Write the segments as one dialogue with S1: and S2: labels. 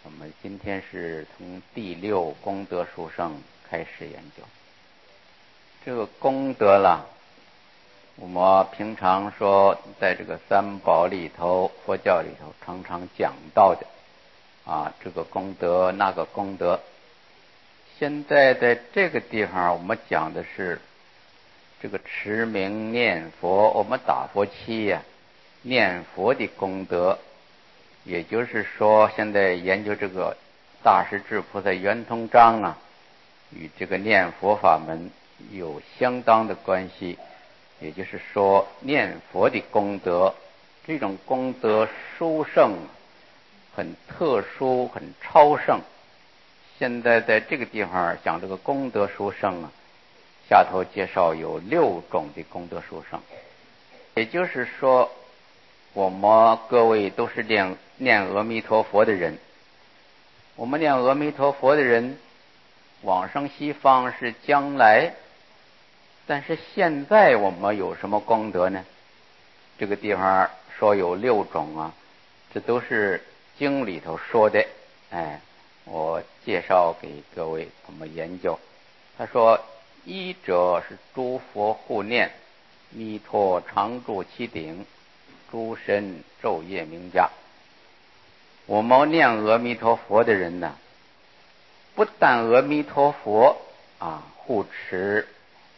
S1: 我们今天是从第六功德殊胜开始研究。这个功德了，我们平常说在这个三宝里头，佛教里头常常讲到的这个功德那个功德。现在在这个地方我们讲的是这个持名念佛，我们打佛七念佛的功德。也就是说，现在研究这个大势至菩萨圆通章与这个念佛法门有相当的关系。也就是说，念佛的功德，这种功德殊胜，很特殊，很超胜。现在在这个地方讲这个功德殊胜下头介绍有6种的功德殊胜。也就是说，我们各位都是念阿弥陀佛的人，我们念阿弥陀佛的人往生西方是将来，但是现在我们有什么功德呢？这个地方说有6种这都是经里头说的。我介绍给各位我们研究。他说，一者是诸佛护念，弥陀常住其顶，诸神昼夜名家。我们念阿弥陀佛的人呢，不但阿弥陀佛护持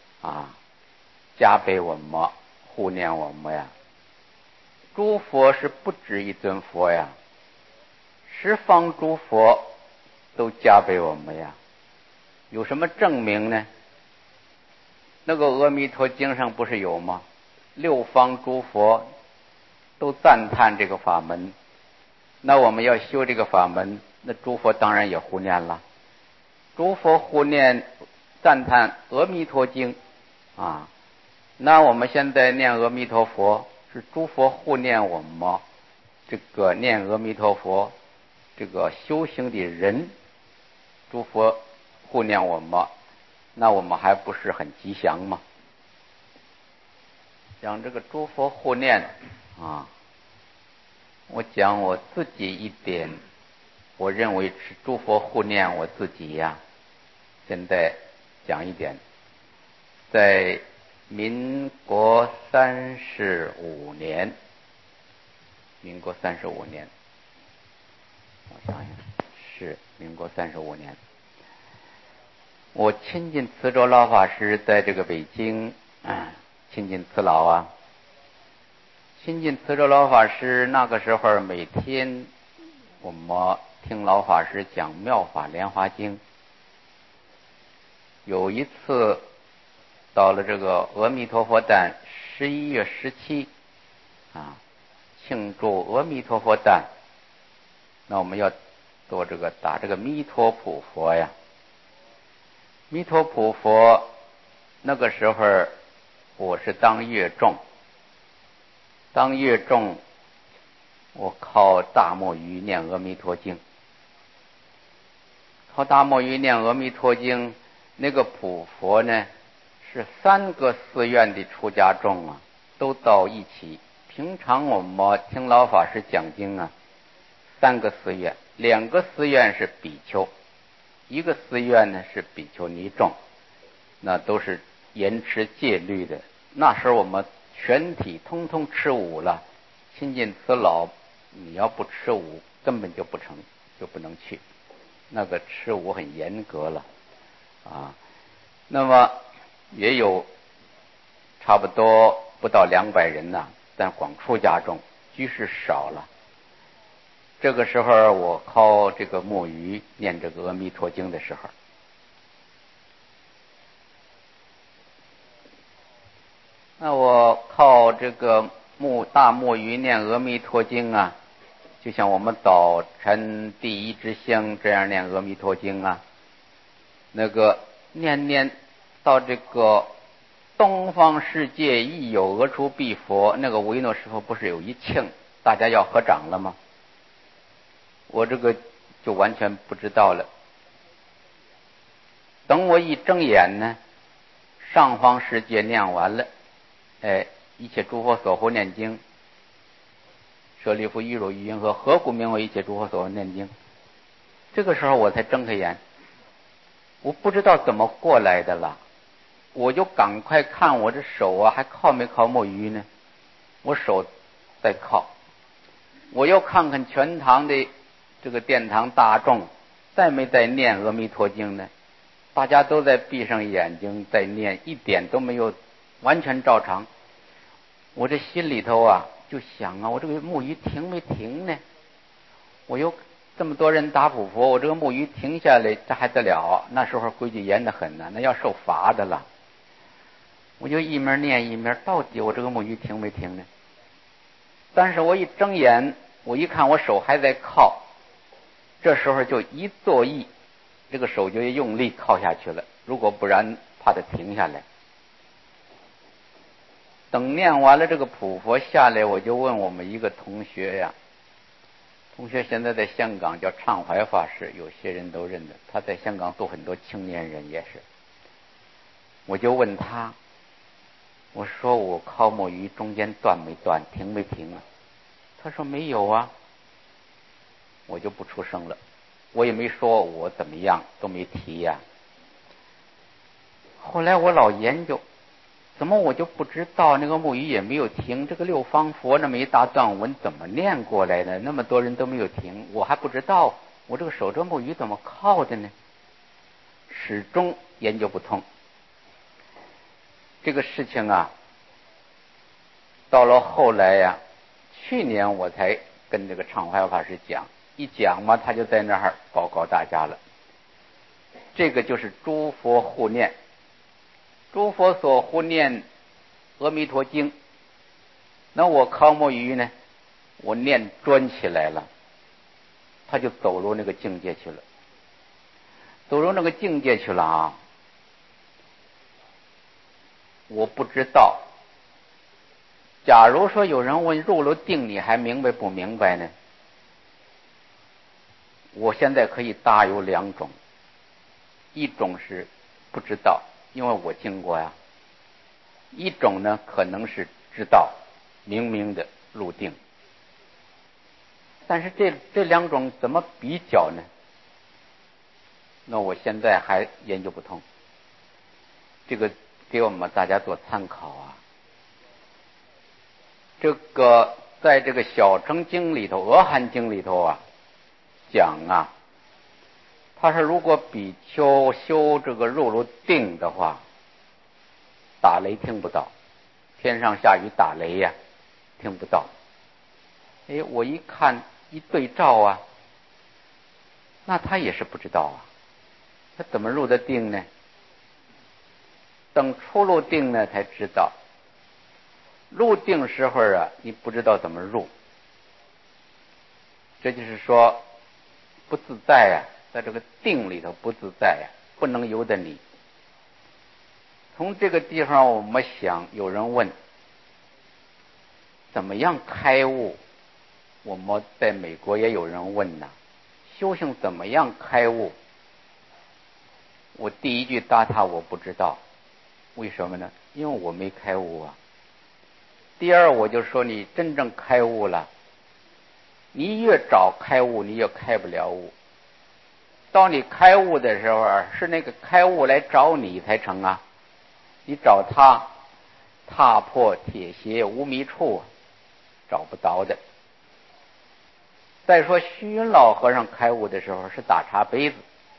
S1: 加倍我们护念我们诸佛是不止一尊佛十方诸佛都加倍我们有什么证明呢？那个阿弥陀经上不是有吗？6方诸佛都赞叹这个法门，那我们要修这个法门，那诸佛当然也护念了。诸佛护念赞叹阿弥陀经那我们现在念阿弥陀佛，是诸佛护念我们这个念阿弥陀佛这个修行的人，诸佛护念我们，那我们还不是很吉祥吗？讲这个诸佛护念我讲我自己一点，我认为是诸佛护念我自己现在讲一点，在民国35年，我想想是民国35年，我亲近慈州老法师在这个北京亲近慈老亲近慈州老法师，那个时候每天我们听老法师讲妙法莲华经。有一次到了这个阿弥陀佛诞11月17庆祝阿弥陀佛诞，那我们要做打这个弥陀普佛弥陀普佛那个时候我是当乐众，我靠大墨鱼念阿弥陀经，靠大墨鱼念阿弥陀经。那个普佛呢，是3个寺院的出家众都到一起。平常我们听老法师讲经3个寺院，2个寺院是比丘，1个寺院呢是比丘尼众，那都是严持戒律的。那时候我们全体通通吃午了，亲近慈老，你要不吃午根本就不成，就不能去。那个吃午很严格了那么也有差不多不到200人但光出家众，居士少了。这个时候我靠这个木鱼念这个阿弥陀经的时候，那我靠这个大木鱼念阿弥陀经就像我们早晨第一支香这样念阿弥陀经那个念到这个东方世界亦有讹出必佛，那个维诺师傅不是有一庆大家要合掌了吗？我这个就完全不知道了。等我一睁眼呢，上方世界念完了，一切诸佛所护念经，舍利弗、喻如、喻音和合故名为一切诸佛所护念经， 这个时候我才睁开眼，我不知道怎么过来的了，我就赶快看我这手啊，还靠没靠木鱼呢？我手在靠，我又看看全堂的这个殿堂大众，在没在念阿弥陀经呢？大家都在闭上眼睛在念，一点都没有，完全照常。我这心里头啊就想啊，我这个木鱼停没停呢？我又这么多人打普佛，我这个木鱼停下来，这还得了？那时候规矩严得很呢，那要受罚的了。我就一面念一面，到底我这个木鱼停没停呢？但是我一睁眼，我一看我手还在靠，这时候就一作意，这个手就用力靠下去了，如果不然怕它停下来。等念完了这个普佛下来，我就问我们一个同学呀，同学现在在香港叫畅怀法师，有些人都认得，他在香港度很多青年人也是。我就问他，我说我靠木鱼中间断没断，停没停啊？他说没有啊。我就不出声了，我也没说我怎么样，都没提呀。后来我老研究，怎么我就不知道那个木鱼也没有停，这个六方佛那么一大段文怎么念过来的？那么多人都没有停，我还不知道，我这个手这木鱼怎么靠的呢？始终研究不通。这个事情啊，到了后来呀，去年我才跟这个畅怀法师讲，一讲嘛，他就在那儿报告大家了。这个就是诸佛护念，诸佛所护念阿弥陀经。那我靠木鱼呢，我念专起来了，他就走入那个境界去了，走入那个境界去了啊！我不知道，假如说有人问入了定你还明白不明白呢？我现在可以答有两种，一种是不知道，因为我经过呀；一种呢可能是知道，明明的入定。但是这两种怎么比较呢？那我现在还研究不通，这个给我们大家做参考啊。这个在这个小乘经里头，阿含经里头啊讲啊，他说如果比丘修这个入定的话，打雷听不到，天上下雨打雷呀，听不到。哎，我一看一对照啊，那他也是不知道啊，他怎么入的定呢？等出入定呢才知道。入定时候啊，你不知道怎么入，这就是说不自在呀，在这个定里头不自在呀，不能由得你。从这个地方我们想，有人问怎么样开悟，我们在美国也有人问呐，修行怎么样开悟？我第一句答他我不知道，为什么呢？因为我没开悟啊。第二，我就说你真正开悟了，你越早开悟，你越开不了悟。当你开悟的时候，是那个开悟来找你才成啊！你找他，踏破铁鞋无觅处，找不着的。再说虚云老和尚开悟的时候是打茶杯子，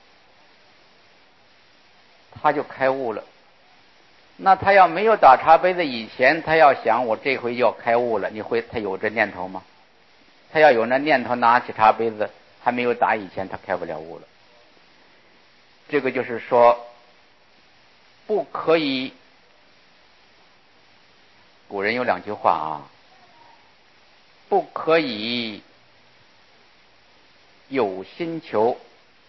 S1: 他就开悟了。那他要没有打茶杯子以前，他要想我这回要开悟了，他有这念头吗？他要有那念头，拿起茶杯子还没有打以前，他开不了悟了。这个就是说，不可以。古人有两句话啊，不可以有心求。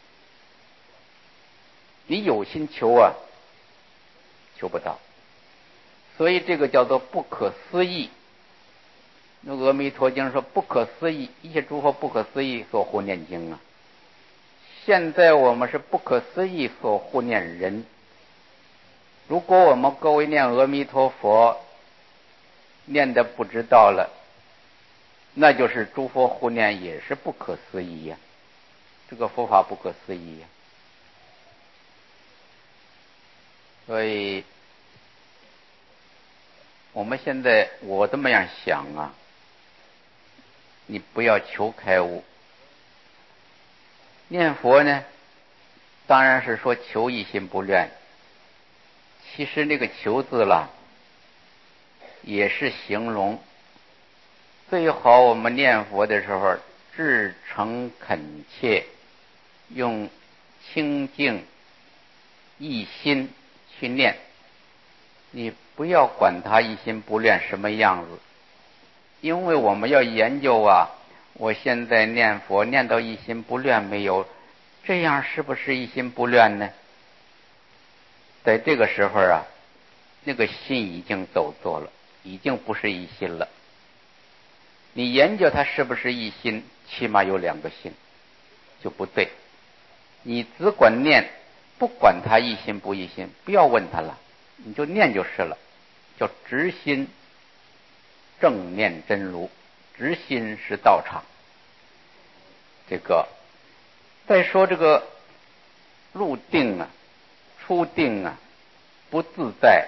S1: 你有心求啊，求不到，所以这个叫做不可思议。那阿弥陀经说不可思议，一切诸佛不可思议所护念经啊。现在我们是不可思议所护念人。如果我们各位念阿弥陀佛念的不知道了，那就是诸佛护念也是不可思议呀。 这个佛法不可思议。所以我们现在我这么样想啊，你不要求开悟。念佛呢，当然是说求一心不乱。其实那个求字啦，也是形容。最好我们念佛的时候，至诚恳切，用清净一心去念。你不要管它一心不乱什么样子，因为我们要研究啊，我现在念佛念到一心不乱没有，这样是不是一心不乱呢？在这个时候啊，那个心已经走错了，已经不是一心了。你研究它是不是一心，起码有两个心，就不对。你只管念，不管它一心不一心，不要问它了，你就念就是了，叫直心正念真如，直心是道场。这个再说这个入定啊，出定啊，不自在。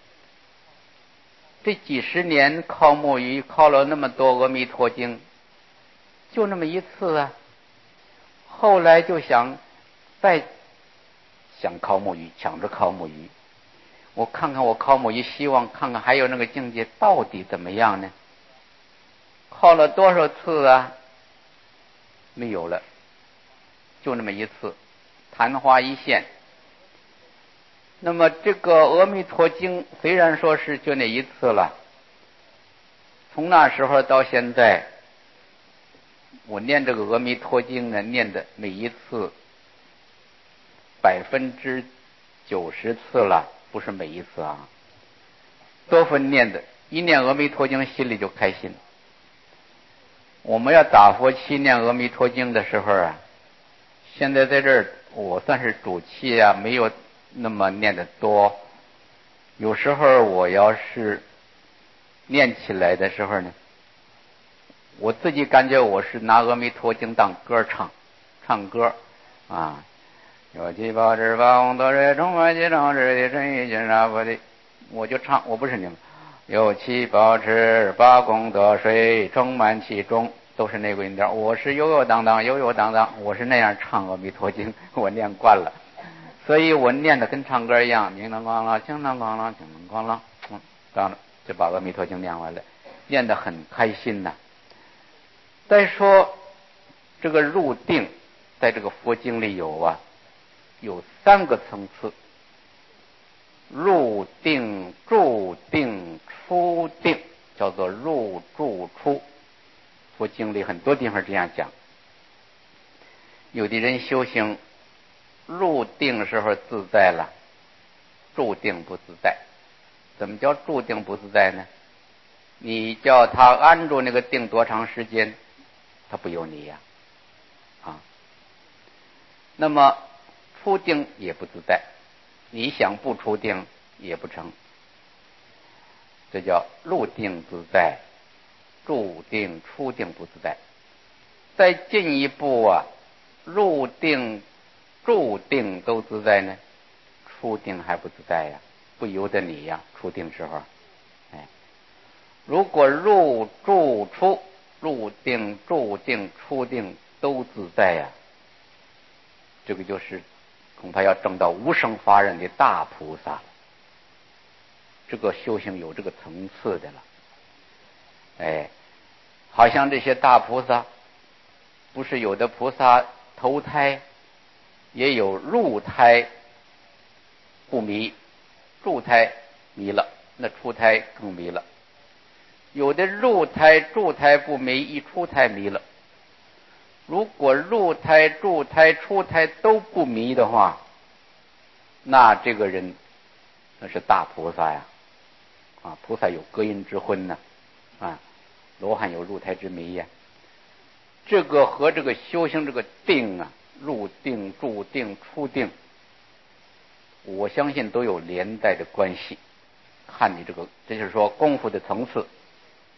S1: 这几十年靠木鱼，靠了那么多阿弥陀经，就那么一次啊。后来就想再想靠木鱼，抢着靠木鱼。我看看我靠木鱼，希望看看还有那个境界到底怎么样呢？靠了多少次啊？没有了，就那么一次，昙花一现。那么这个阿弥陀经虽然说是就那一次了，从那时候到现在，我念这个阿弥陀经呢，念的每一次90%次了，不是每一次啊，多分念的，一念阿弥陀经心里就开心。我们要打佛七念阿弥陀经的时候啊，现在在这儿我算是主气啊，没有那么念得多。有时候我要是念起来的时候呢，我自己感觉我是拿阿弥陀经当歌唱歌啊。有七宝智法红多水充满其中智的真意金沙佛的，我就唱，我不是你们。有七宝智法功德水充满其中，都是那个音调。我是悠悠荡荡，我是那样唱阿弥陀经，我念惯了，所以我念的跟唱歌一样，叮当咣啷，叮当咣啷，叮当咣啷，当然就把阿弥陀经念完了，念得很开心呐。再说这个入定，在这个佛经里有3个层次：入定、住定、出定，叫做入住出。佛经里很多地方这样讲。有的人修行入定时候自在了，住定不自在。怎么叫住定不自在呢？你叫他安住那个定多长时间，他不由你呀，那么出定也不自在，你想不出定也不成。这叫入定自在，住定出定不自在。再进一步啊，入定住定都自在呢，出定还不自在呀，不由得你呀。出定时候，如果入住出，入定住定出定都自在呀，这个就是恐怕要证到无生法忍的大菩萨，这个修行有这个层次的了。好像这些大菩萨，不是有的菩萨投胎也有入胎不迷，入胎迷了，那出胎更迷了。有的入胎住胎不迷，一出胎迷了。如果入胎住胎出胎都不迷的话，那这个人那是大菩萨呀，菩萨有隔阴之婚呢，罗汉有入胎之迷呀。这个和这个修行这个定啊，入定住定出定，我相信都有连带的关系。看你这个，这就是说功夫的层次。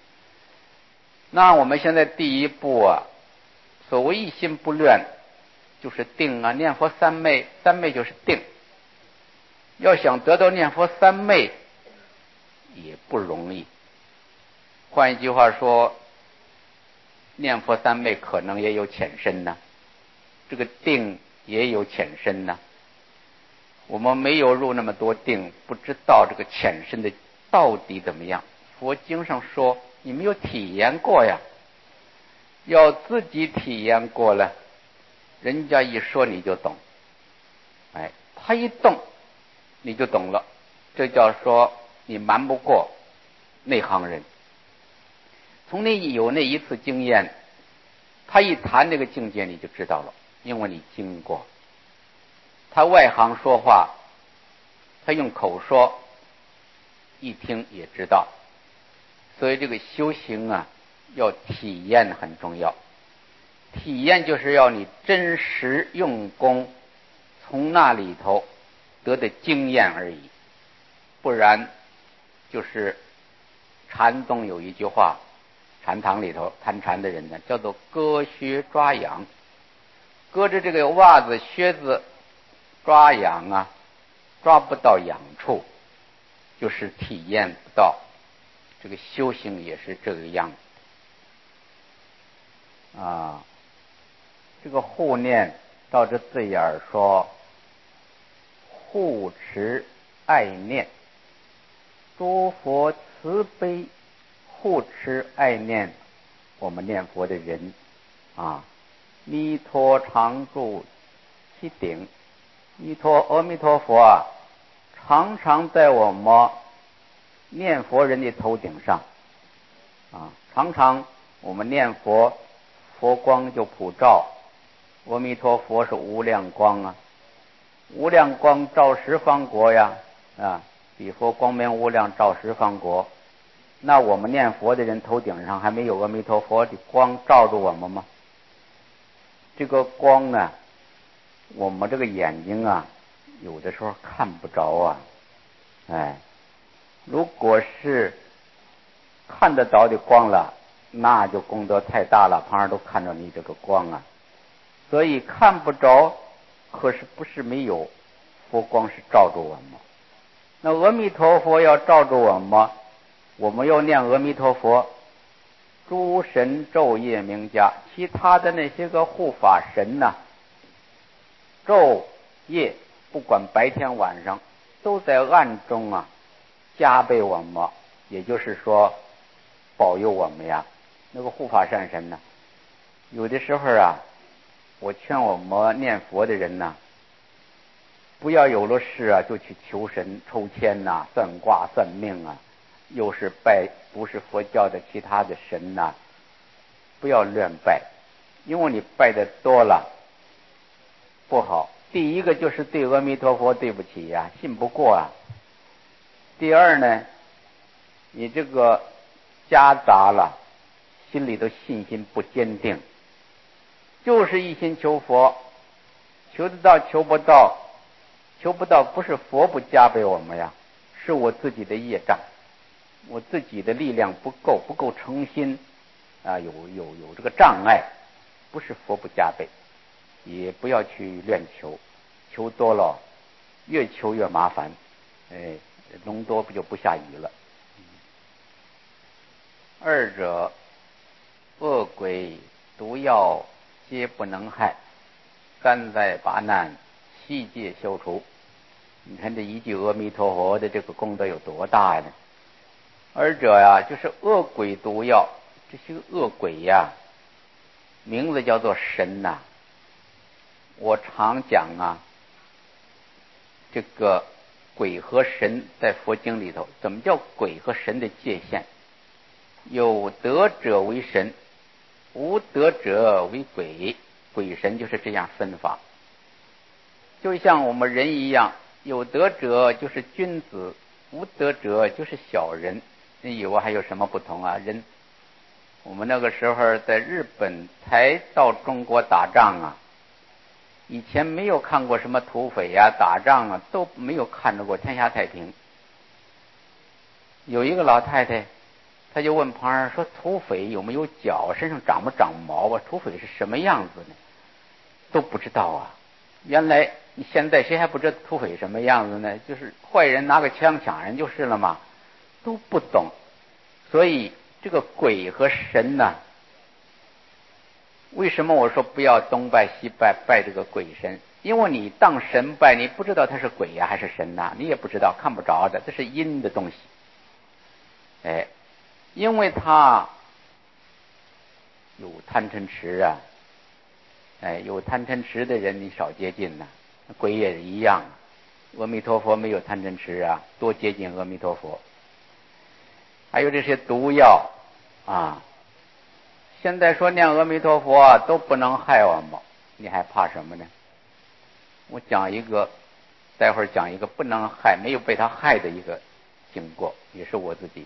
S1: 那我们现在第一步啊，所谓一心不乱， 就是定啊，念佛三昧，三昧就是定。要想得到念佛三昧也不容易。换一句话说，念佛三昧可能也有浅深呢，这个定也有浅深呢。我们没有入那么多定，不知道这个浅深的到底怎么样。佛经上说你没有体验过呀，要自己体验过了，人家一说你就懂。他一动你就懂了，这叫说你瞒不过内行人。从你有那一次经验，他一谈那个境界你就知道了，因为你经过。他外行说话，他用口说，一听也知道。所以这个修行啊，要体验很重要。体验就是要你真实用功，从那里头得的经验而已。不然就是禅宗有一句话，禅堂里头谈禅的人呢，叫做割靴抓痒。割着这个袜子靴子抓痒啊，抓不到痒处，就是体验不到。这个修行也是这个样子啊。这个护念照这字眼说，护持爱念，诸佛慈悲护持爱念我们念佛的人啊。弥陀常住其顶，阿弥陀佛啊，常常在我们念佛人的头顶上啊，常常我们念佛，佛光就普照。阿弥陀佛是无量光啊，无量光照十方国呀啊，彼佛光明无量照十方国。那我们念佛的人头顶上还没有阿弥陀佛的光照着我们吗？这个光呢，我们这个眼睛啊，有的时候看不着啊。如果是看得着的光了，那就功德太大了，旁人都看着你这个光啊。所以看不着，可是不是没有，佛光是照着我们。那阿弥陀佛要照着我们，我们要念阿弥陀佛，诸神昼夜明加，其他的那些个护法神呐，昼夜不管白天晚上，都在暗中啊加倍我们，也就是说保佑我们呀。那个护法善神呢，有的时候啊，我劝我们念佛的人呢，不要有了事啊就去求神抽签呐、算卦算命啊，又是拜不是佛教的其他的神呐，不要乱拜，因为你拜的多了不好。第一个就是对阿弥陀佛对不起呀，信不过啊。第二呢，你这个夹杂了，心里头信心不坚定，就是一心求佛，求得到求不到，求不到不是佛不加倍我们呀，是我自己的业障，我自己的力量不够诚心啊，有这个障碍，不是佛不加倍。也不要去乱求，求多了越求越麻烦，龙多不就不下雨了。二者恶鬼毒药皆不能害，三灾八难悉皆消除。你看这一句阿弥陀佛的这个功德有多大呢？二者呀，就是恶鬼毒药，这些恶鬼呀，名字叫做神呐。我常讲啊，这个鬼和神在佛经里头，怎么叫鬼和神的界限？有德者为神，无德者为鬼，鬼神就是这样分法。就像我们人一样，有德者就是君子，无德者就是小人。你以为还有什么不同啊？人，我们那个时候在日本才到中国打仗啊，以前没有看过什么土匪呀、打仗啊，都没有看着过天下太平。有一个老太太，她就问旁人说：土匪有没有脚？身上长不长毛啊？土匪是什么样子呢？ 都不知道啊。原来现在谁还不知道土匪什么样子呢？就是坏人拿个枪抢人就是了嘛，都不懂。所以这个鬼和神呢，为什么我说不要东拜西拜，拜这个鬼神？因为你当神拜，你不知道他是鬼呀还是神呐，你也不知道，看不着的，这是阴的东西。哎，因为他有贪嗔痴啊，哎，有贪嗔痴的人你少接近呐，鬼也是一样。阿弥陀佛没有贪嗔痴啊，多接近阿弥陀佛。还有这些毒药啊，现在说念阿弥陀佛啊，都不能害我们，你还怕什么呢？我讲一个，待会儿讲一个不能害、没有被他害的一个经过，也是我自己。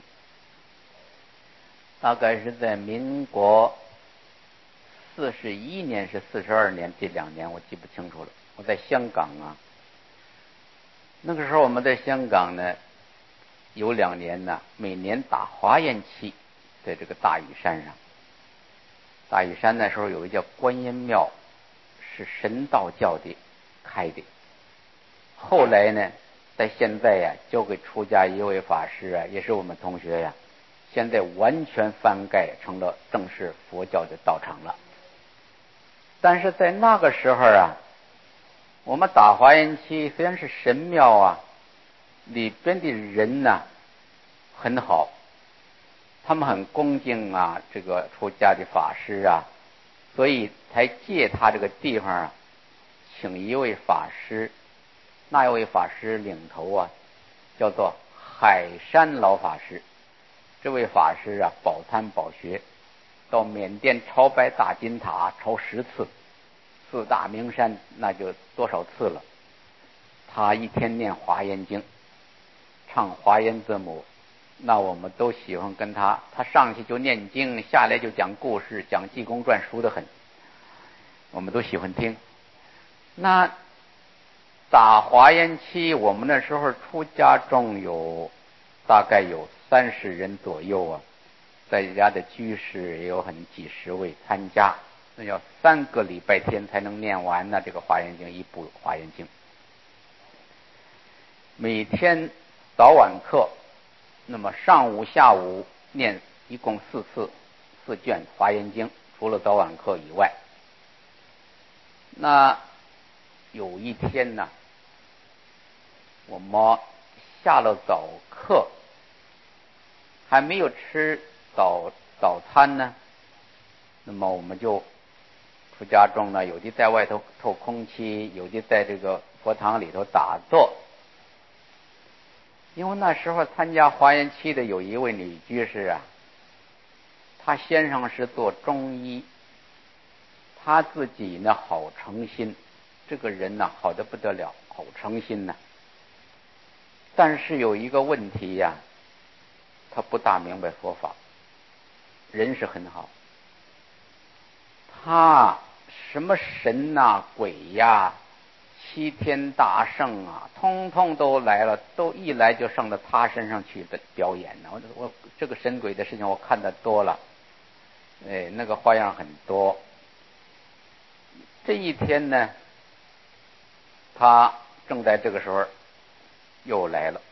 S1: 大概是在民国41年是42年，这2年我记不清楚了。我在香港啊，那个时候我们在香港呢，有2年呢，每年打华严期，在这个大屿山上。大屿山那时候有一个叫观音庙，是神道教的开的。后来呢，在现在呀，交给出家一位法师啊，也是我们同学呀，现在完全翻盖成了正式佛教的道场了。但是在那个时候啊，我们打华严期虽然是神庙啊，里边的人呢很好，他们很恭敬啊，这个出家的法师啊，所以才借他这个地方啊，请一位法师，那一位法师领头啊，叫做海山老法师。这位法师啊，饱参饱学，到缅甸朝拜大金塔朝10次，4大名山那就多少次了。他一天念华严经，唱华严字母，那我们都喜欢跟他上去就念经，下来就讲故事，讲济公传，熟得很，我们都喜欢听。那打华严期，我们那时候出家众大概有30人左右啊，在家的居士也有几十位参加，那要3个礼拜天才能念完呢。这个华严经一部华严经，每天早晚课，那么上午下午念一共4次4卷华严经，除了早晚课以外。那有一天呢，我们下了早课，还没有吃早餐呢，那么我们就出家众呢，有的在外头透空气，有的在这个佛堂里头打坐。因为那时候参加华严期的有一位女居士啊，她先生是做中医，她自己呢好诚心，这个人呢好得不得了，好诚心呢。但是有一个问题呀，他不大明白佛法，人是很好，他什么神呐、鬼呀、7天大圣啊，通通都来了，都一来就上到他身上去的表演呢。我这个神鬼的事情我看得多了，哎，那个花样很多。这一天呢，他正在这个时候又来了。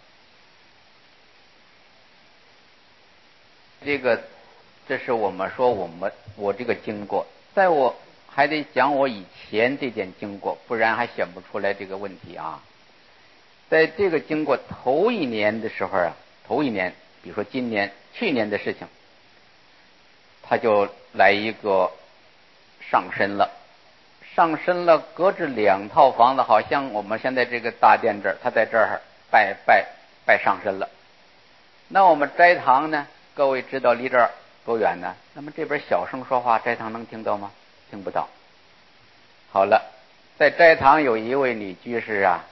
S1: 这是我们说我这个经过，在我还得讲我以前这件经过，不然还想不出来这个问题啊。在这个经过头一年的时候啊，头一年，比如说去年的事情，他就来一个上身了，隔着2套房子，好像我们现在这个大殿这儿，他在这儿拜上身了。那我们斋堂呢，各位知道离这儿多远呢？那么这边小声说话，斋堂能听到吗？听不到。好了，在斋堂有一位女居士啊，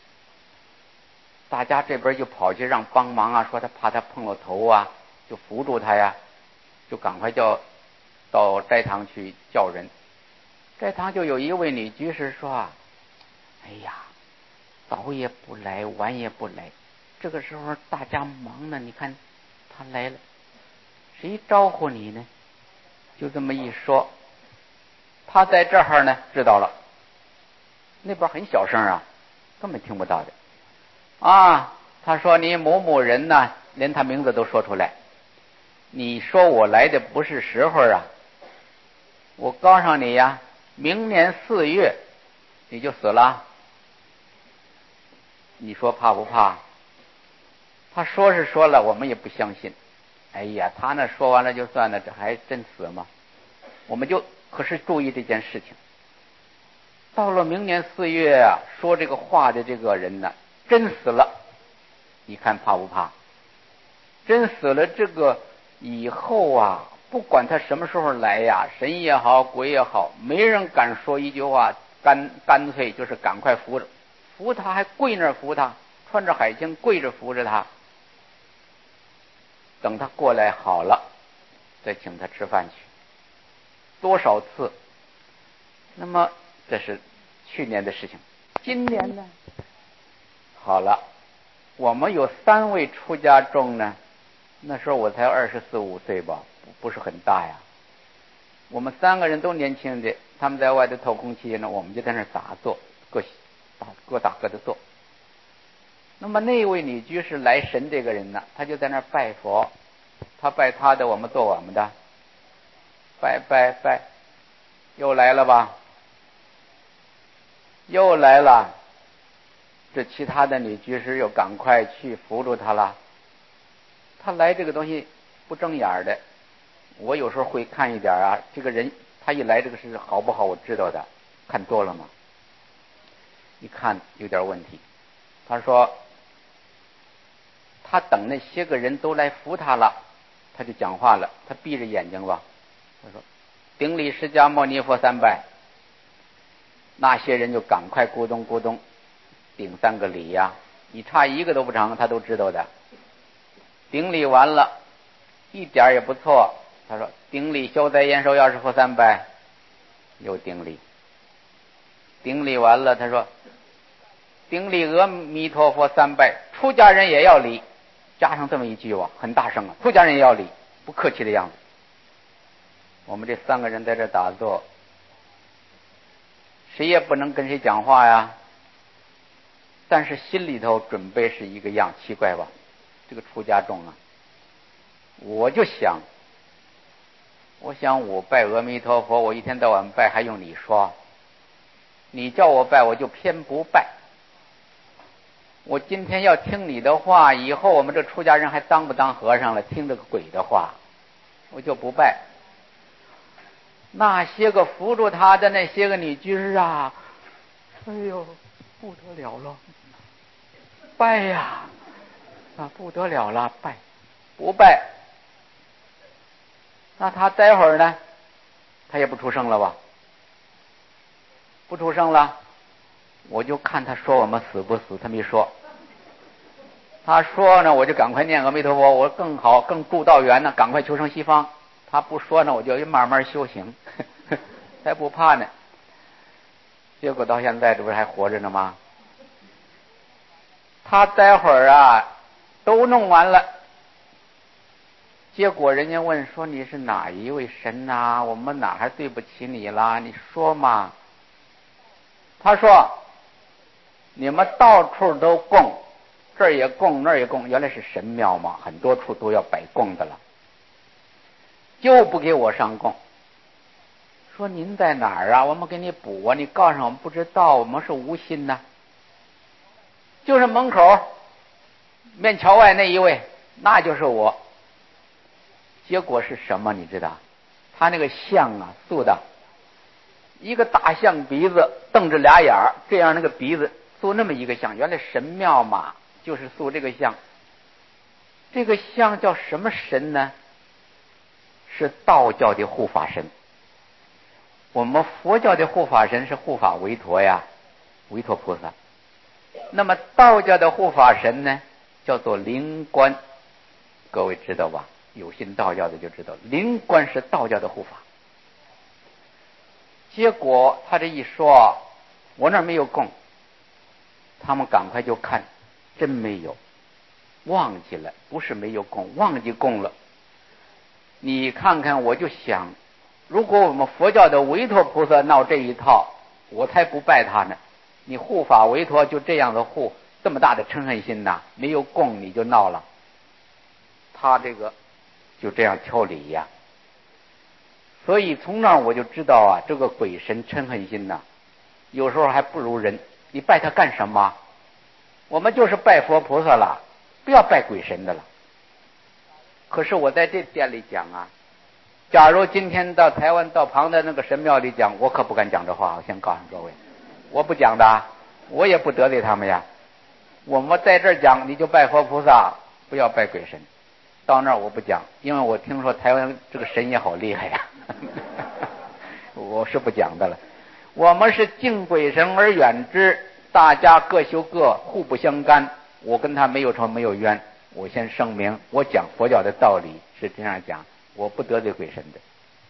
S1: 大家这边就跑去让帮忙啊，说他怕他碰了头啊，就扶住他呀，就赶快到斋堂去叫人。斋堂就有一位女居士说啊，哎呀，早也不来，晚也不来，这个时候大家忙呢，你看他来了，谁招呼你呢？就这么一说，他在这儿呢知道了， 那边很小声啊，根本听不到的。啊，他说你某某人呢，连他名字都说出来。你说我来的不是时候啊，我告诉你呀，明年4月你就死了。你说怕不怕？他说是说了，我们也不相信。哎呀，他那说完了就算了，这还真死吗？我们就可是注意这件事情。到了明年4月啊，说这个话的这个人呢，真死了，你看怕不怕？真死了，这个以后啊，不管他什么时候来呀，神也好，鬼也好，没人敢说一句话，干脆就是赶快扶他，还跪那儿扶他，穿着海青跪着扶着他，等他过来好了，再请他吃饭去。多少次？那么这是去年的事情。今年呢？好了，我们有3位出家众呢。那时候我才24、25岁吧，不是很大呀。我们3个人都年轻的，他们在外头透空气呢，我们就在那打坐，各打各的坐。那么那位女居士来神这个人呢，他就在那儿拜佛，他拜他的，我们做我们的，拜，又来了吧？又来了。这其他的女居士又赶快去扶住他了。他来这个东西不睁眼的，我有时候会看一点啊，这个人他一来这个事好不好我知道的，看多了嘛，一看有点问题。他说他等那些个人都来扶他了，他就讲话了，他闭着眼睛吧，他说顶礼释迦牟尼佛3拜。那些人就赶快咕咚咕咚顶3个礼呀，你差1个都不成，他都知道的。顶礼完了，一点也不错。他说顶礼消灾延寿药师佛3拜，又顶礼。顶礼完了，他说顶礼阿弥陀佛3拜，出家人也要礼，加上这么一句话，很大声啊，出家人也要礼，不客气的样子。我们这3个人在这打坐，谁也不能跟谁讲话呀，但是心里头准备是一个样，奇怪吧？这个出家众啊，我就想我拜阿弥陀佛，我一天到晚拜，还用你说？你叫我拜，我就偏不拜。我今天要听你的话，以后我们这出家人还当不当和尚了？听这个鬼的话，我就不拜。那些个扶住他的那些个女居士啊，哎呦，不得了了，拜呀！不得了了，拜不拜？那他待会儿呢？他也不出声了吧？不出声了，我就看他说我们死不死。他没说，他说呢，我就赶快念阿弥陀佛，我更好更助道缘呢，赶快求生西方。他不说呢，我就慢慢修行，才不怕呢。结果到现在这不是还活着呢吗？他待会儿啊都弄完了，结果人家问说你是哪一位神啊？我们哪还对不起你啦？你说嘛？他说你们到处都供，这儿也供那儿也供，原来是神庙嘛，很多处都要摆供的了，就不给我上供。说您在哪儿啊？我们给你补啊，你告诉我们不知道，我们是无心呐。就是门口面桥外那一位，那就是我。结果是什么你知道？他那个像啊塑的一个大象鼻子瞪着俩眼儿，这样那个鼻子塑那么一个像，原来神庙嘛就是塑这个像。这个像叫什么神呢？是道教的护法神。我们佛教的护法神是护法维陀呀，维陀菩萨。那么道教的护法神呢，叫做灵官，各位知道吧？有信道教的就知道，灵官是道教的护法。结果他这一说，我那儿没有供，他们赶快就看，真没有，忘记了，不是没有供，忘记供了。你看看，我就想，如果我们佛教的维陀菩萨闹这一套，我才不拜他呢。 你护法维陀就这样的护，这么大的嗔恨心呐，没有供你就闹了。他这个就这样挑理呀。所以从那儿我就知道啊，这个鬼神嗔恨心呐，有时候还不如人。你拜他干什么？我们就是拜佛菩萨了，不要拜鬼神的了。可是我在这店里讲啊，假如今天到台湾到旁的那个神庙里讲，我可不敢讲这话，我先告诉各位，我不讲的，我也不得罪他们呀。我们在这儿讲，你就拜佛菩萨，不要拜鬼神。到那儿我不讲，因为我听说台湾这个神也好厉害呀，我是不讲的了。我们是敬鬼神而远之，大家各修各，互不相干。我跟他没有仇没有冤，我先声明，我讲佛教的道理是这样讲，我不得罪鬼神的。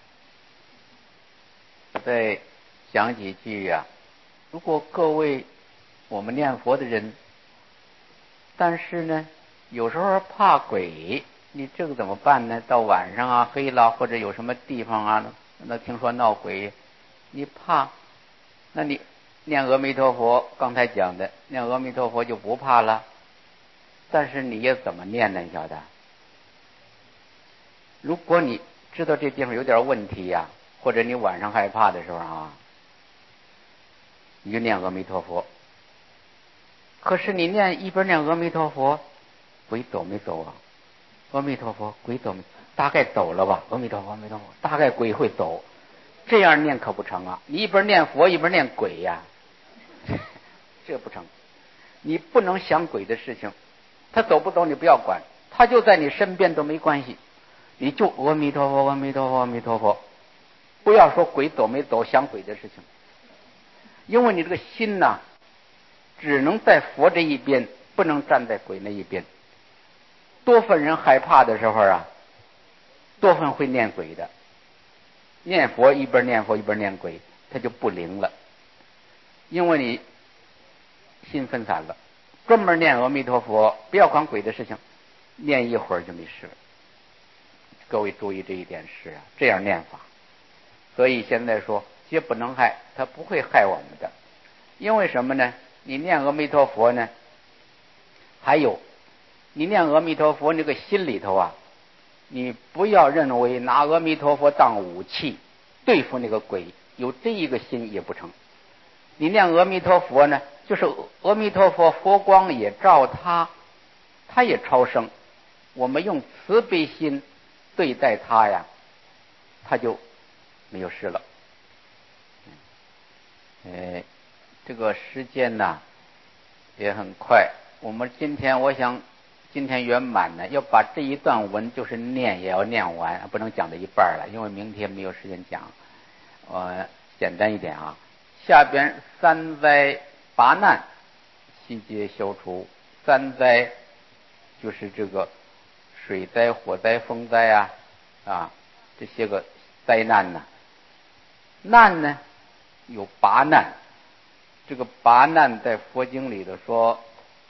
S1: 再讲几句呀，如果各位我们念佛的人，但是呢有时候怕鬼，你这个怎么办呢？到晚上啊黑了，或者有什么地方啊那听说闹鬼，你怕，那你念阿弥陀佛，刚才讲的念阿弥陀佛就不怕了。但是你也怎么念呢？你晓得，如果你知道这地方有点问题呀，或者你晚上害怕的时候啊，你就念阿弥陀佛。可是你念一边念阿弥陀佛，鬼走没走啊？阿弥陀佛，鬼走没？大概走了吧。阿弥陀佛，阿弥陀佛，大概鬼会走。这样念可不成啊！你一边念佛一边念鬼呀，这不成。你不能想鬼的事情，他走不走你不要管，他就在你身边都没关系，你就阿弥陀佛，阿弥陀佛，阿弥陀佛，不要说鬼走没走，想鬼的事情。因为你这个心呐，只能在佛这一边，不能站在鬼那一边。多份人害怕的时候啊，多份会念鬼的。念佛一边念佛一边念鬼，他就不灵了，因为你心分散了。专门念阿弥陀佛，不要管鬼的事情，念一会儿就没事了。各位注意这一点是啊，这样念法。所以现在说皆不能害，他不会害我们的。因为什么呢？你念阿弥陀佛呢，还有你念阿弥陀佛那个心里头啊，你不要认为拿阿弥陀佛当武器对付那个鬼，有这一个心也不成。你念阿弥陀佛呢，就是阿弥陀佛佛光也照他，他也超生。我们用慈悲心对待他呀，他就没有事了。这个时间呢也很快。我们我想今天圆满呢，要把这一段文就是念也要念完，不能讲到一半了，因为明天没有时间讲。简单一点啊，下边三灾八难悉皆消除。三灾就是这个水灾、火灾、风灾啊这些个灾难呢。难呢有八难，这个八难在佛经里头说，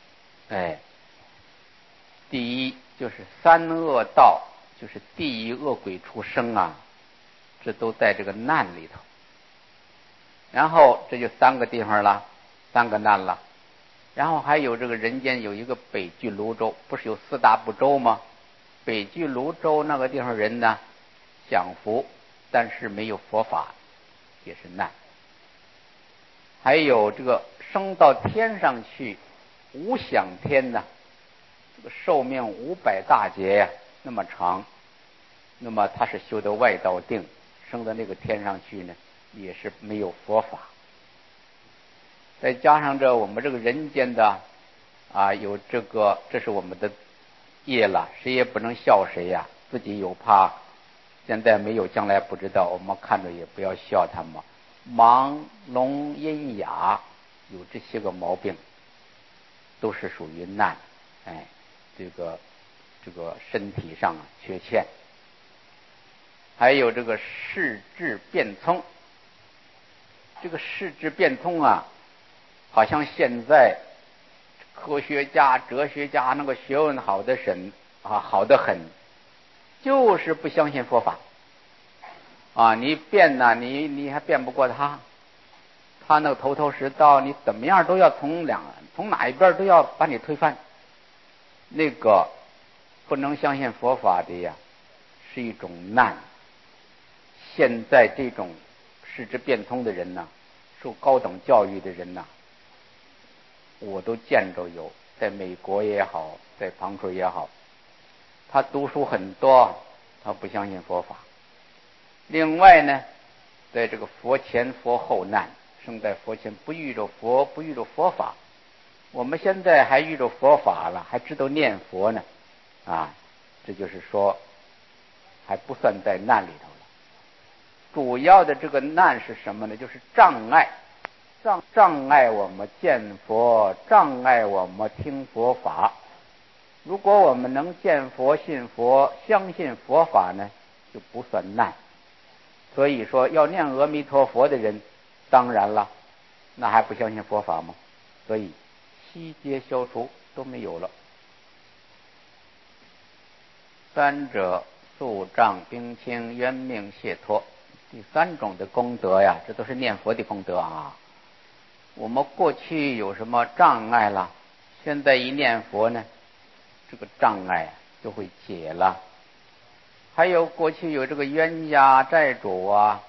S1: 第一就是三恶道，就是地狱恶鬼出生啊，这都在这个难里头。然后这就三个地方了，三个难了。然后还有这个人间有一个北俱泸州，不是有四大部洲吗？北俱泸州那个地方人呢享福，但是没有佛法，也是难。还有这个升到天上去，无想天呢，这个寿命500大劫呀，那么长，那么他是修的外道定，升到那个天上去呢，也是没有佛法。再加上我们这个人间的有这个，这是我们的业了，谁也不能笑谁呀，自己有怕，现在没有，将来不知道，我们看着也不要笑他们。盲聋喑哑有这些个毛病，都是属于难。这个身体上缺陷。还有这个视智变聪，这个视智变聪好像现在科学家、哲学家那个学问好的好得很，就是不相信佛法。你变你还变不过他， 他那个头头是道，你怎么样都要从哪一边都要把你推翻。那个不能相信佛法的呀，是一种难。现在这种识之变通的人呢，受高等教育的人呢，我都见着有，在美国也好，在旁处也好，他读书很多，他不相信佛法。另外呢，在这个佛前佛后难，生在佛前不遇着佛，不遇着佛法。我们现在还遇着佛法了，还知道念佛呢，这就是说还不算在难里头了。主要的这个难是什么呢？就是障碍，障碍我们见佛，障碍我们听佛法。如果我们能见佛、信佛、相信佛法呢，就不算难。所以说要念阿弥陀佛的人，当然了，那还不相信佛法吗？所以悉皆消除，都没有了。三者肃障冰清，冤命解脱。第三种的功德呀，这都是念佛的功德啊。我们过去有什么障碍了，现在一念佛呢，这个障碍就会解了。还有过去有这个冤家债主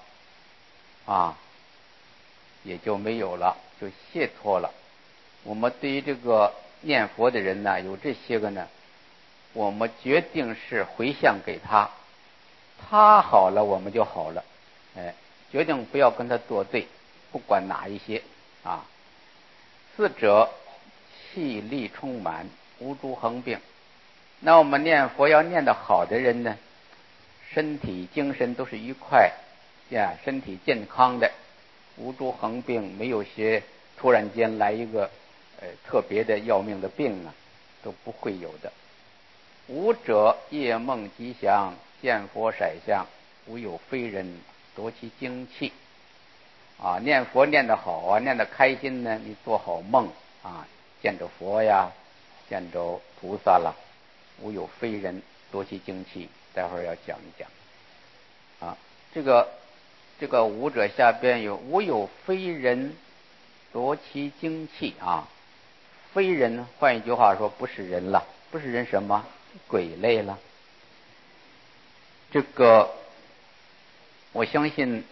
S1: 也就没有了，就解脱了。我们对于这个念佛的人呢，有这些个呢，我们决定是回向给他，他好了我们就好了，决定不要跟他作对，不管哪一些啊。四者气力充满，无诸横病。那我们念佛要念得好的人呢，身体精神都是愉快呀，身体健康的，无诸横病，没有些突然间来一个特别的要命的病都不会有的。五者夜梦吉祥，见佛色相，无有非人夺其精气。念佛念得好念得开心呢，你做好梦见着佛呀，见着菩萨了，无有非人夺其精气。待会儿要讲一讲这个五者下边有无有非人夺其精气非人换一句话说不是人了，不是人什么？鬼类了。这个我相信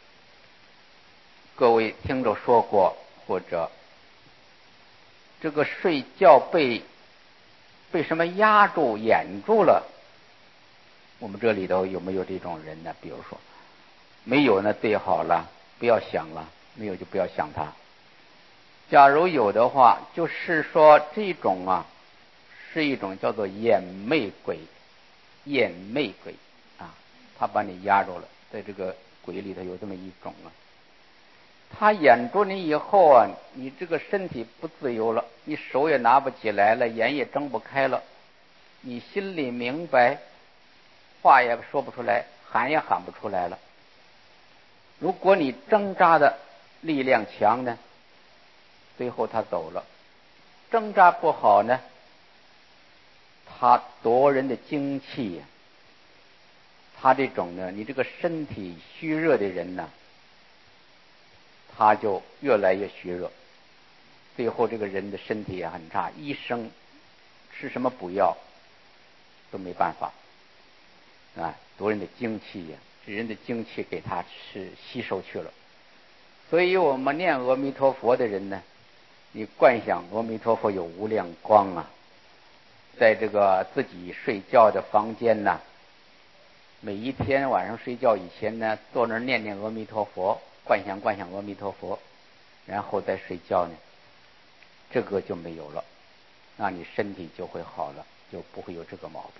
S1: 各位听着说过，或者这个睡觉被什么压住掩住了，我们这里头有没有这种人呢？比如说没有呢，最好了，不要想了，没有就不要想它。假如有的话，就是说这种是一种叫做眼魅鬼，眼魅鬼他把你压住了，在这个鬼里头有这么一种他掩住你以后你这个身体不自由了，你手也拿不起来了，眼也睁不开了，你心里明白，话也说不出来，喊也喊不出来了。如果你挣扎的力量强呢，最后他走了；挣扎不好呢，他夺人的精气他这种呢，你这个身体虚弱的人呢，他就越来越虚弱，最后这个人的身体也很差，医生吃什么补药都没办法夺人的精气这人的精气给他是吸收去了。所以我们念阿弥陀佛的人呢，你观想阿弥陀佛有无量光在这个自己睡觉的房间每一天晚上睡觉以前呢，坐那儿念念阿弥陀佛，观想阿弥陀佛，然后再睡觉呢，这个就没有了，那你身体就会好了，就不会有这个毛病。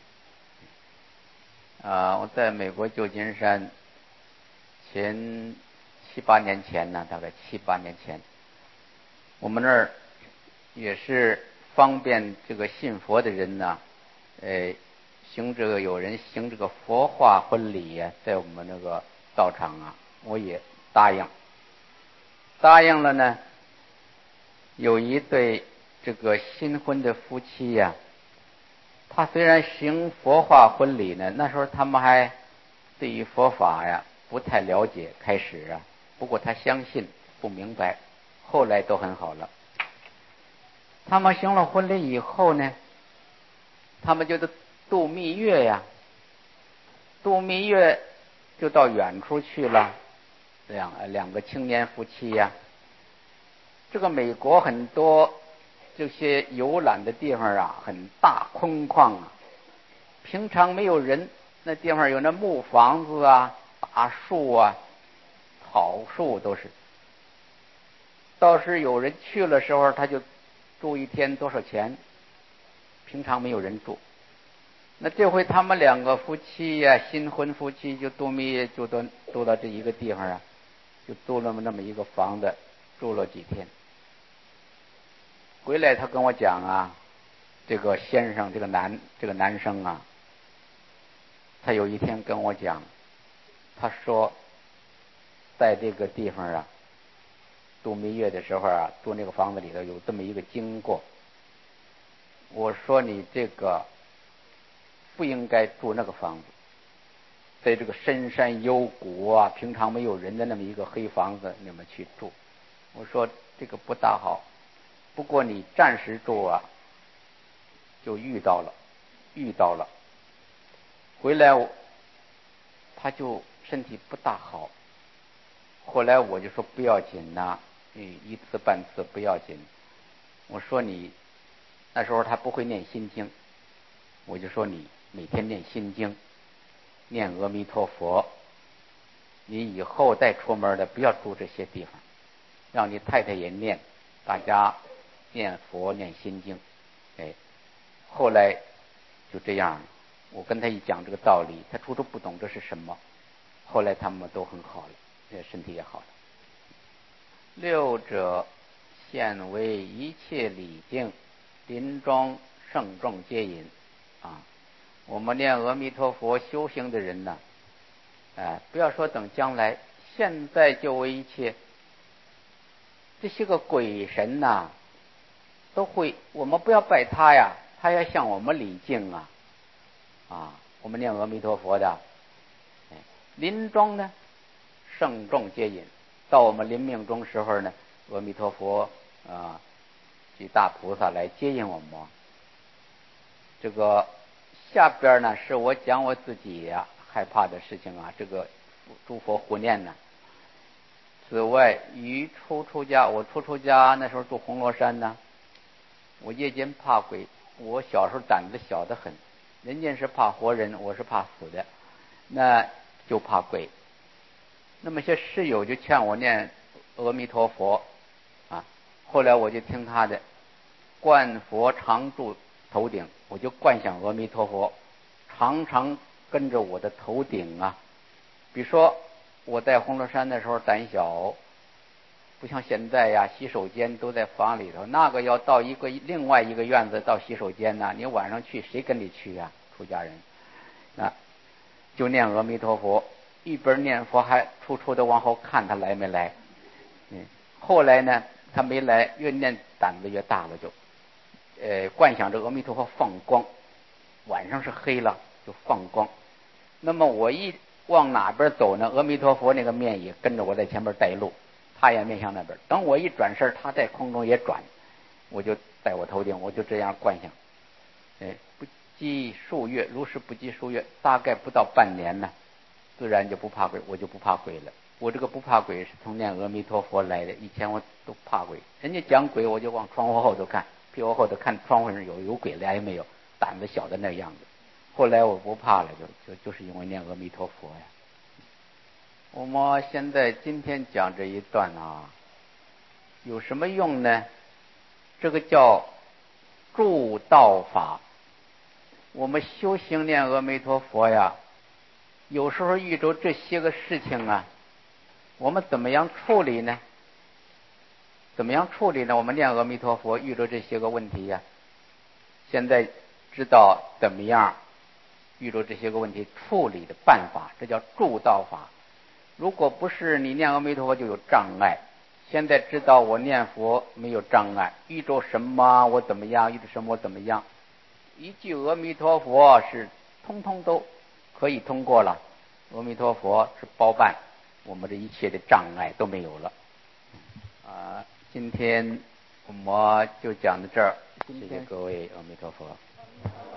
S1: 我在美国旧金山前7、8年前大概7、8年前，我们那儿也是方便这个信佛的人有人行这个佛化婚礼在我们那个道场我也答应了呢。有一对这个新婚的夫妻他虽然行佛化婚礼呢，那时候他们还对于佛法不太了解，开始不过他相信不明白， 后来都很好了。他们行了婚礼以后呢，他们就度蜜月呀，度蜜月就到远处去了，两个青年夫妻呀。这个美国很多这些游览的地方啊，很大空旷啊，平常没有人，那地方有那木房子啊、大树啊、草树都是。倒是有人去了时候，他就住一天多少钱，平常没有人住。那这回他们两个夫妻呀，新婚夫妻就度蜜月，就都到这一个地方啊，就租了那么一个房子，住了几天。回来他跟我讲啊，这个先生，这个男生啊，他有一天跟我讲，他说在这个地方啊，度蜜月的时候啊，住那个房子里头有这么一个经过。我说你这个不应该住那个房子，在这个深山幽谷啊，平常没有人的那么一个黑房子你们去住。我说这个不大好，不过你暂时住啊，就遇到了，回来他就身体不大好。后来我就说不要紧呐，一次半次不要紧。我说你那时候他不会念心经，我就说你每天念心经，念阿弥陀佛。你以后再出门的不要住这些地方，让你太太也念，大家念佛念心经。后来就这样，我跟他一讲这个道理，他初初不懂这是什么，后来他们都很好了，身体也好了。六者现为一切礼敬，临终圣众皆引啊。我们念阿弥陀佛修行的人呢，不要说等将来，现在就为一切。这些个鬼神呐，都会，我们不要拜他呀，他要向我们礼敬啊。我们念阿弥陀佛的，临终呢，圣众接引，到我们临命终时候呢，阿弥陀佛及大菩萨来接引我们。这个下边呢，是我讲我自己害怕的事情啊，这个诸佛护念呢。此外，于出家，我出家那时候住红螺山呢，我夜间怕鬼，我小时候胆子小得很，人家是怕活人，我是怕死的，那就怕鬼。那么些室友就劝我念阿弥陀佛后来我就听他的，观佛常住头顶，我就观想阿弥陀佛常常跟着我的头顶啊。比如说我在红螺山的时候胆小，不像现在呀，洗手间都在房里头，那个要到另外一个院子到洗手间呢，你晚上去谁跟你去呀？出家人就念阿弥陀佛，一边念佛还处的往后看他来没来。后来呢，他没来，越念胆子越大了，就观想着阿弥陀佛放光，晚上是黑了就放光。那么我一往哪边走呢，阿弥陀佛那个面也跟着我在前面带路，他也面向那边。等我一转身，他在空中也转，我就在我头顶，我就这样观想。不计数月，如是不计数月，大概不到半年呢，自然就不怕鬼，我就不怕鬼了。我这个不怕鬼是从念阿弥陀佛来的，以前我都怕鬼，人家讲鬼我就往窗户后头看，屁股后头看窗户上有鬼来也没有，胆子小的那样子。后来我不怕了，就是因为念阿弥陀佛呀。我们现在今天讲这一段有什么用呢？这个叫助道法。我们修行念阿弥陀佛呀，有时候遇着这些个事情我们怎么样处理呢？我们念阿弥陀佛遇着这些个问题现在知道怎么样遇着这些个问题处理的办法，这叫助道法。如果不是你念阿弥陀佛就有障碍，现在知道我念佛没有障碍，遇着什么我怎么样，遇着什么我怎么样，一句阿弥陀佛是通通都可以通过了。阿弥陀佛是包办我们这一切的障碍都没有了今天我们就讲到这儿，谢谢各位，阿弥陀佛。